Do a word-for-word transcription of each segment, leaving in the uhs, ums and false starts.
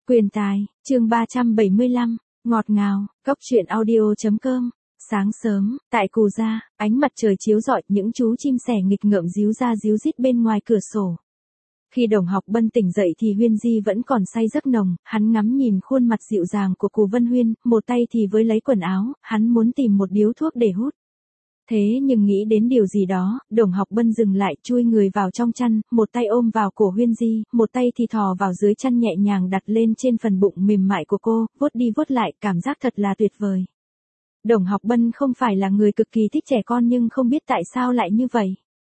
Quyền tài, chương ba trăm bảy mươi lăm, ngọt ngào, cốc truyện audio chấm com. Sáng sớm, tại Cù Gia, ánh mặt trời chiếu rọi, những chú chim sẻ nghịch ngợm ríu ra ríu rít bên ngoài cửa sổ. Khi Đồng Học Bân tỉnh dậy thì Huyên Di vẫn còn say giấc nồng, hắn ngắm nhìn khuôn mặt dịu dàng của Cù Vân Huyên, một tay thì với lấy quần áo, hắn muốn tìm một điếu thuốc để hút. Thế nhưng nghĩ đến điều gì đó, Đồng Học Bân dừng lại, chui người vào trong chăn, một tay ôm vào cổ Huyên Di, một tay thì thò vào dưới chăn nhẹ nhàng đặt lên trên phần bụng mềm mại của cô, vuốt đi vuốt lại, cảm giác thật là tuyệt vời. Đồng Học Bân không phải là người cực kỳ thích trẻ con nhưng không biết tại sao lại như vậy.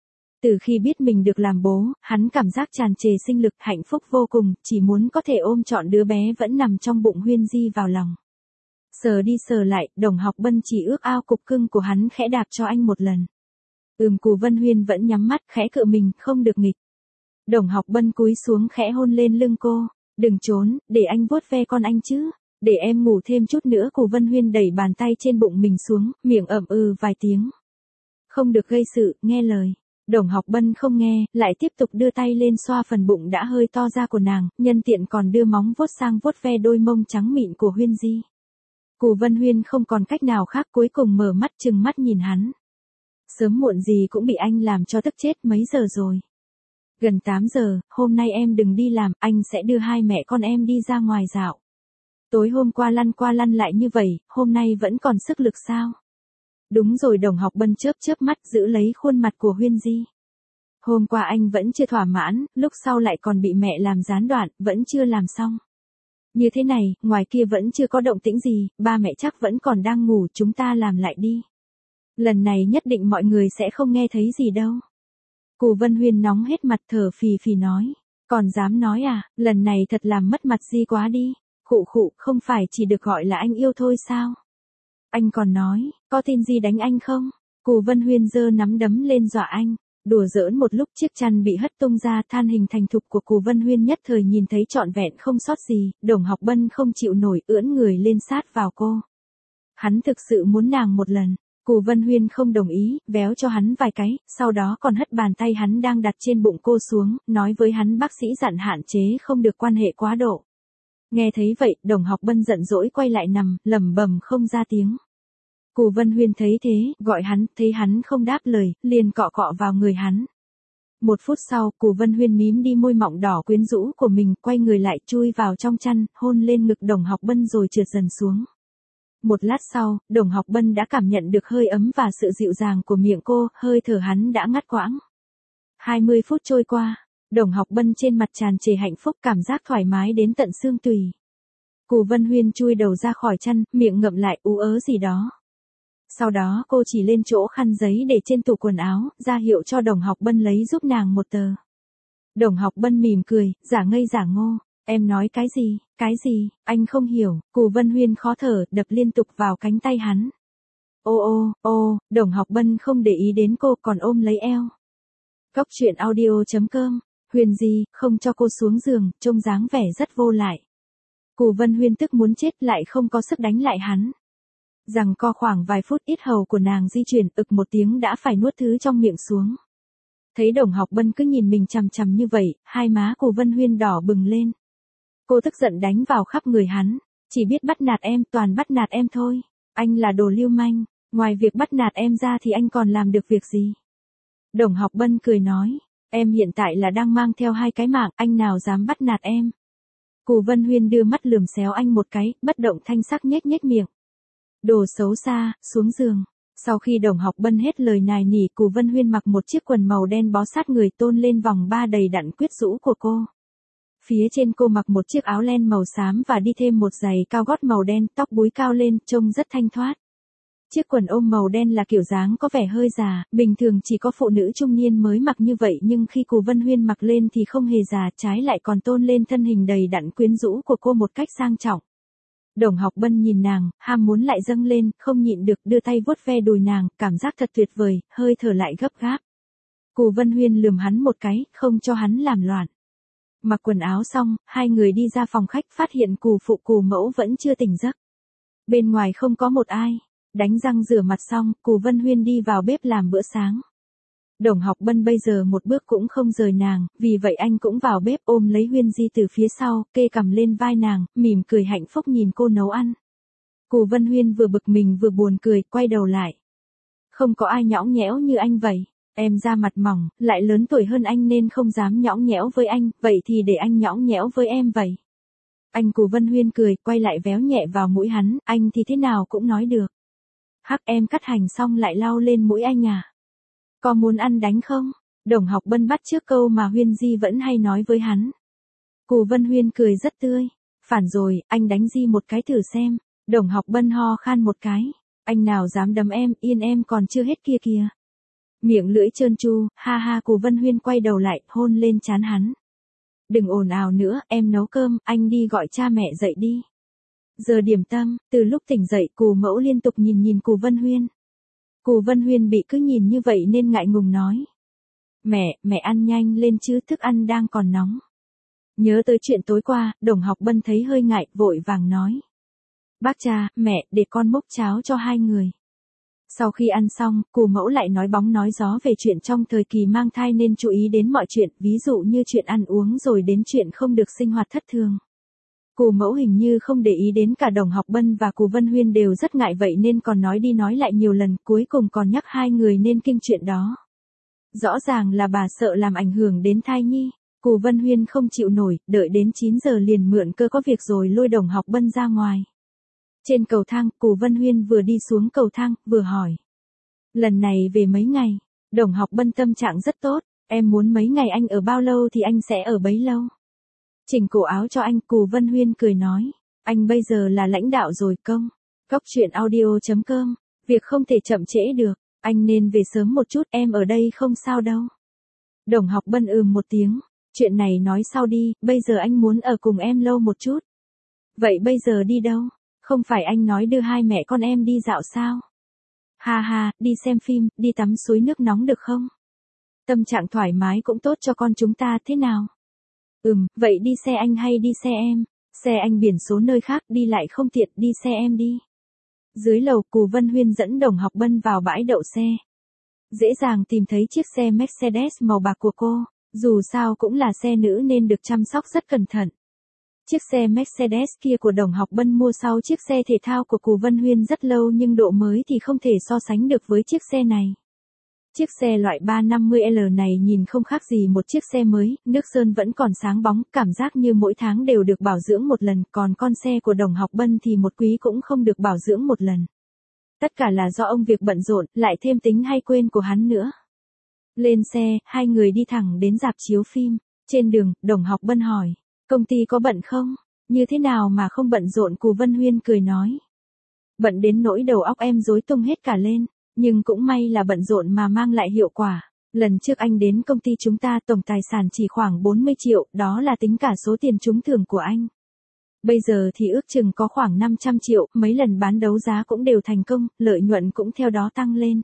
Từ khi biết mình được làm bố, hắn cảm giác tràn trề sinh lực, hạnh phúc vô cùng, chỉ muốn có thể ôm trọn đứa bé vẫn nằm trong bụng Huyên Di vào lòng. Sờ đi sờ lại, Đồng Học Bân chỉ ước ao cục cưng của hắn khẽ đạp cho anh một lần. Ừm, Cù Vân Huyên vẫn nhắm mắt, khẽ cự mình, không được nghịch. Đồng Học Bân cúi xuống khẽ hôn lên lưng cô. Đừng trốn, để anh vuốt ve con anh chứ. Để em ngủ thêm chút nữa. Cù Vân Huyên đẩy bàn tay trên bụng mình xuống, miệng ậm ừ vài tiếng. Không được gây sự, nghe lời. Đồng Học Bân không nghe, lại tiếp tục đưa tay lên xoa phần bụng đã hơi to ra của nàng, nhân tiện còn đưa móng vuốt sang vuốt ve đôi mông trắng mịn của Huyên Di. Cù Vân Huyên không còn cách nào khác, cuối cùng mở mắt trừng mắt nhìn hắn. Sớm muộn gì cũng bị anh làm cho tức chết. Mấy giờ rồi? Gần tám giờ, hôm nay em đừng đi làm, anh sẽ đưa hai mẹ con em đi ra ngoài dạo. Tối hôm qua lăn qua lăn lại như vậy, hôm nay vẫn còn sức lực sao? Đúng rồi. Đồng Học Bân chớp chớp mắt giữ lấy khuôn mặt của Huyên Di. Hôm qua anh vẫn chưa thỏa mãn, lúc sau lại còn bị mẹ làm gián đoạn, vẫn chưa làm xong. Như thế này, ngoài kia vẫn chưa có động tĩnh gì, ba mẹ chắc vẫn còn đang ngủ, chúng ta làm lại đi. Lần này nhất định mọi người sẽ không nghe thấy gì đâu. Cù Vân Huyên nóng hết mặt, thở phì phì nói. Còn dám nói à, lần này thật làm mất mặt Di quá đi. Khụ khụ, không phải chỉ được gọi là anh yêu thôi sao? Anh còn nói, có tin Di đánh anh không? Cù Vân Huyên giơ nắm đấm lên dọa anh. Đùa giỡn một lúc chiếc chăn bị hất tung ra, than hình thành thục của Cù Vân Huyên nhất thời nhìn thấy trọn vẹn không sót gì. Đồng Học Bân không chịu nổi, ưỡn người lên sát vào cô. Hắn thực sự muốn nàng một lần. Cù Vân Huyên không đồng ý, véo cho hắn vài cái, sau đó còn hất bàn tay hắn đang đặt trên bụng cô xuống, nói với hắn bác sĩ dặn hạn chế không được quan hệ quá độ. Nghe thấy vậy, Đồng Học Bân giận dỗi quay lại nằm, lẩm bẩm không ra tiếng. Cù Vân Huyên thấy thế, gọi hắn, thấy hắn không đáp lời, liền cọ cọ vào người hắn. Một phút sau, Cù Vân Huyên mím đi môi mọng đỏ quyến rũ của mình, quay người lại chui vào trong chăn, hôn lên ngực Đồng Học Bân rồi trượt dần xuống. Một lát sau, Đồng Học Bân đã cảm nhận được hơi ấm và sự dịu dàng của miệng cô, hơi thở hắn đã ngắt quãng. hai mươi phút trôi qua, Đồng Học Bân trên mặt tràn trề hạnh phúc, cảm giác thoải mái đến tận xương tủy. Cù Vân Huyên chui đầu ra khỏi chăn, miệng ngậm lại ú ớ gì đó. Sau đó cô chỉ lên chỗ khăn giấy để trên tủ quần áo, ra hiệu cho Đồng Học Bân lấy giúp nàng một tờ. Đồng Học Bân mỉm cười, giả ngây giả ngô. Em nói cái gì, cái gì, anh không hiểu. Cù Vân Huyên khó thở, đập liên tục vào cánh tay hắn. Ô ô, ô, Đồng Học Bân không để ý đến cô, còn ôm lấy eo. Cốc truyện audio chấm com. Huyên Di, không cho cô xuống giường, trông dáng vẻ rất vô lại. Cù Vân Huyên tức muốn chết, lại không có sức đánh lại hắn. Rằng co khoảng vài phút, yết hầu của nàng di chuyển, ực một tiếng đã phải nuốt thứ trong miệng xuống. Thấy Đồng Học Bân cứ nhìn mình chằm chằm như vậy, hai má Cù Vân Huyên đỏ bừng lên. Cô tức giận đánh vào khắp người hắn. Chỉ biết bắt nạt em, toàn bắt nạt em thôi. Anh là đồ lưu manh, ngoài việc bắt nạt em ra thì anh còn làm được việc gì? Đồng Học Bân cười nói, em hiện tại là đang mang theo hai cái mạng, anh nào dám bắt nạt em? Cù Vân Huyên đưa mắt lườm xéo anh một cái, bất động thanh sắc nhếch nhếch miệng. Đồ xấu xa, xuống giường. Sau khi Đồng Học Bân hết lời nài nỉ, Cù Vân Huyên mặc một chiếc quần màu đen bó sát người, tôn lên vòng ba đầy đặn quyến rũ của cô. Phía trên cô mặc một chiếc áo len màu xám và đi thêm một giày cao gót màu đen, tóc búi cao lên, trông rất thanh thoát. Chiếc quần ôm màu đen là kiểu dáng có vẻ hơi già, bình thường chỉ có phụ nữ trung niên mới mặc như vậy, nhưng khi Cù Vân Huyên mặc lên thì không hề già, trái lại còn tôn lên thân hình đầy đặn quyến rũ của cô một cách sang trọng. Đồng Học Bân nhìn nàng, ham muốn lại dâng lên, không nhịn được đưa tay vuốt ve đùi nàng, cảm giác thật tuyệt vời, hơi thở lại gấp gáp. Cù Vân Huyên lườm hắn một cái, không cho hắn làm loạn. Mặc quần áo xong, hai người đi ra phòng khách, phát hiện Cù phụ Cù mẫu vẫn chưa tỉnh giấc. Bên ngoài không có một ai. Đánh răng rửa mặt xong, Cù Vân Huyên đi vào bếp làm bữa sáng. Đồng Học Bân bây giờ một bước cũng không rời nàng, vì vậy anh cũng vào bếp ôm lấy Huyên Di từ phía sau, kê cằm lên vai nàng, mỉm cười hạnh phúc nhìn cô nấu ăn. Cù Vân Huyên vừa bực mình vừa buồn cười, quay đầu lại. Không có ai nhõng nhẽo như anh vậy. Em da mặt mỏng, lại lớn tuổi hơn anh nên không dám nhõng nhẽo với anh, vậy thì để anh nhõng nhẽo với em vậy. Anh Cù Vân Huyên cười, quay lại véo nhẹ vào mũi hắn, anh thì thế nào cũng nói được. Hắc, em cắt hành xong lại lau lên mũi anh à? Có muốn ăn đánh không? Đồng Học Bân bắt trước câu mà Huyên Di vẫn hay nói với hắn. Cù Vân Huyên cười rất tươi. Phản rồi, anh đánh Di một cái thử xem. Đồng Học Bân ho khan một cái. Anh nào dám đấm em, yên em còn chưa hết kia kìa. Miệng lưỡi trơn tru, ha ha. Cù Vân Huyên quay đầu lại, hôn lên trán hắn. Đừng ồn ào nữa, em nấu cơm, anh đi gọi cha mẹ dậy đi. Giờ điểm tâm, từ lúc tỉnh dậy Cù Mẫu liên tục nhìn nhìn Cù Vân Huyên. Cù Vân Huyên bị cứ nhìn như vậy nên ngại ngùng nói. Mẹ, mẹ ăn nhanh lên chứ, thức ăn đang còn nóng. Nhớ tới chuyện tối qua, Đồng Học Bân thấy hơi ngại, vội vàng nói. Bác cha, mẹ, để con múc cháo cho hai người. Sau khi ăn xong, Cù Mẫu lại nói bóng nói gió về chuyện trong thời kỳ mang thai nên chú ý đến mọi chuyện, ví dụ như chuyện ăn uống rồi đến chuyện không được sinh hoạt thất thường. Cù Mẫu hình như không để ý đến cả Đồng Học Bân và Cù Vân Huyên đều rất ngại vậy nên còn nói đi nói lại nhiều lần, cuối cùng còn nhắc hai người nên kinh chuyện đó. Rõ ràng là bà sợ làm ảnh hưởng đến thai nhi. Cù Vân Huyên không chịu nổi, đợi đến chín giờ liền mượn cơ có việc rồi lôi Đồng Học Bân ra ngoài. Trên cầu thang, Cù Vân Huyên vừa đi xuống cầu thang, vừa hỏi. Lần này về mấy ngày? Đồng Học Bân tâm trạng rất tốt, em muốn mấy ngày anh ở bao lâu thì anh sẽ ở bấy lâu. Chỉnh cổ áo cho anh, Cù Vân Huyên cười nói. Anh bây giờ là lãnh đạo rồi công. Cóc truyện audio chấm com. Việc không thể chậm trễ được. Anh nên về sớm một chút, em ở đây không sao đâu. Đồng Học Bân ừm một tiếng. Chuyện này nói sau đi, bây giờ anh muốn ở cùng em lâu một chút. Vậy bây giờ đi đâu? Không phải anh nói đưa hai mẹ con em đi dạo sao? Ha ha, đi xem phim, đi tắm suối nước nóng được không? Tâm trạng thoải mái cũng tốt cho con chúng ta thế nào? Ừm, vậy đi xe anh hay đi xe em? Xe anh biển số nơi khác đi lại không tiện, đi xe em đi. Dưới lầu, Cù Vân Huyên dẫn Đồng Học Bân vào bãi đậu xe. Dễ dàng tìm thấy chiếc xe Mercedes màu bạc của cô, dù sao cũng là xe nữ nên được chăm sóc rất cẩn thận. Chiếc xe Mercedes kia của Đồng Học Bân mua sau chiếc xe thể thao của Cù Vân Huyên rất lâu nhưng độ mới thì không thể so sánh được với chiếc xe này. Chiếc xe loại ba năm mươi L này nhìn không khác gì một chiếc xe mới, nước sơn vẫn còn sáng bóng, cảm giác như mỗi tháng đều được bảo dưỡng một lần, còn con xe của Đồng Học Bân thì một quý cũng không được bảo dưỡng một lần. Tất cả là do ông việc bận rộn, lại thêm tính hay quên của hắn nữa. Lên xe, hai người đi thẳng đến rạp chiếu phim. Trên đường, Đồng Học Bân hỏi, công ty có bận không? Như thế nào mà không bận rộn? Cù Vân Huyên cười nói. Bận đến nỗi đầu óc em rối tung hết cả lên. Nhưng cũng may là bận rộn mà mang lại hiệu quả. Lần trước anh đến công ty chúng ta tổng tài sản chỉ khoảng bốn mươi triệu, đó là tính cả số tiền trúng thưởng của anh. Bây giờ thì ước chừng có khoảng năm trăm triệu, mấy lần bán đấu giá cũng đều thành công, lợi nhuận cũng theo đó tăng lên.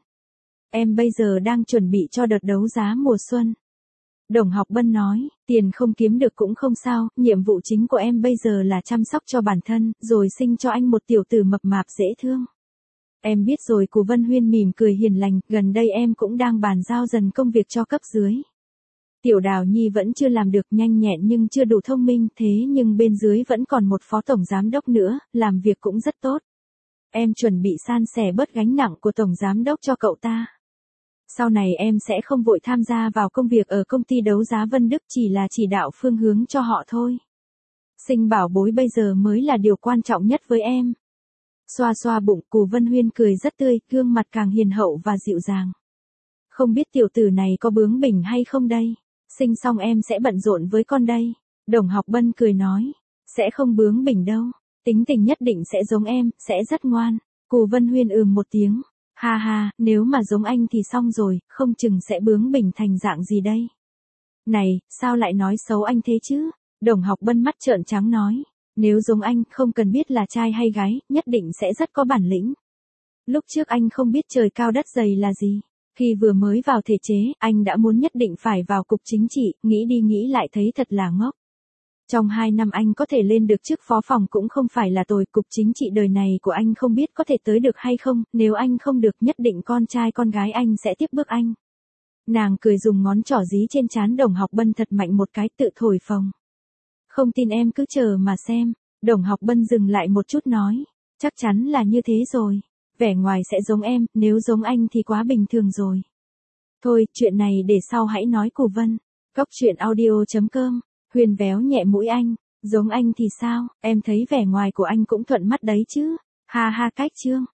Em bây giờ đang chuẩn bị cho đợt đấu giá mùa xuân. Đồng Học Bân nói, tiền không kiếm được cũng không sao, nhiệm vụ chính của em bây giờ là chăm sóc cho bản thân, rồi sinh cho anh một tiểu tử mập mạp dễ thương. Em biết rồi. Cù Vân Huyên mỉm cười hiền lành, gần đây em cũng đang bàn giao dần công việc cho cấp dưới. Tiểu Đào Nhi vẫn chưa làm được, nhanh nhẹn nhưng chưa đủ thông minh, thế nhưng bên dưới vẫn còn một phó tổng giám đốc nữa, làm việc cũng rất tốt. Em chuẩn bị san sẻ bớt gánh nặng của tổng giám đốc cho cậu ta. Sau này em sẽ không vội tham gia vào công việc ở công ty đấu giá Vân Đức, chỉ là chỉ đạo phương hướng cho họ thôi. Sinh bảo bối bây giờ mới là điều quan trọng nhất với em. Xoa xoa bụng, Cù Vân Huyên cười rất tươi, gương mặt càng hiền hậu và dịu dàng. Không biết tiểu tử này có bướng bỉnh hay không đây? Sinh xong em sẽ bận rộn với con đây. Đồng Học Bân cười nói. Sẽ không bướng bỉnh đâu. Tính tình nhất định sẽ giống em, sẽ rất ngoan. Cù Vân Huyên ừm một tiếng. Ha ha, nếu mà giống anh thì xong rồi, không chừng sẽ bướng bỉnh thành dạng gì đây. Này, sao lại nói xấu anh thế chứ? Đồng Học Bân mắt trợn trắng nói. Nếu giống anh, không cần biết là trai hay gái, nhất định sẽ rất có bản lĩnh. Lúc trước anh không biết trời cao đất dày là gì. Khi vừa mới vào thể chế, anh đã muốn nhất định phải vào cục chính trị, nghĩ đi nghĩ lại thấy thật là ngốc. Trong hai năm anh có thể lên được chức phó phòng cũng không phải là tồi, cục chính trị đời này của anh không biết có thể tới được hay không, nếu anh không được nhất định con trai con gái anh sẽ tiếp bước anh. Nàng cười dùng ngón trỏ dí trên trán Đồng Học Bân thật mạnh một cái tự thổi phồng. Không tin em cứ chờ mà xem. Đồng Học Bân dừng lại một chút nói. Chắc chắn là như thế rồi. Vẻ ngoài sẽ giống em, nếu giống anh thì quá bình thường rồi. Thôi, chuyện này để sau hãy nói Cù Vân. Cốc truyện audio chấm com. Huyền véo nhẹ mũi anh. Giống anh thì sao, em thấy vẻ ngoài của anh cũng thuận mắt đấy chứ. Ha ha cách chương.